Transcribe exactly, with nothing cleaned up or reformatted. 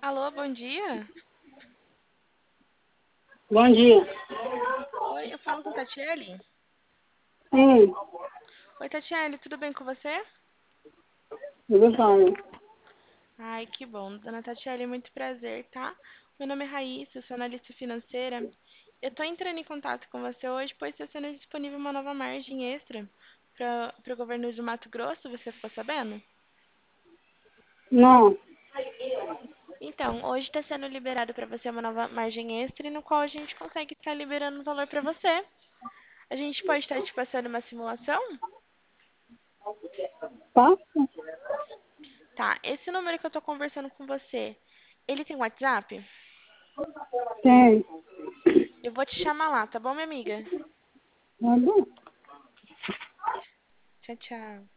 Alô, bom dia. Bom dia. Oi, eu falo com Tatiele. Sim, Oi, Tatiele, tudo bem com você? tudo bom. Ai, que bom. Dona Tatiele, muito prazer, tá? Meu nome é Raíssa, eu sou analista financeira. Eu tô entrando em contato com você hoje, pois está sendo disponível uma nova margem extra para o governo do Mato Grosso, você ficou sabendo? Não, Então, hoje está sendo liberado para você uma nova margem extra, no qual a gente consegue estar liberando um valor para você. A gente pode estar te passando uma simulação? passa? Tá, esse número que eu tô conversando com você, ele tem WhatsApp? Tem. Eu vou te chamar lá, tá bom, minha amiga? Tá bom. Tchau, tchau.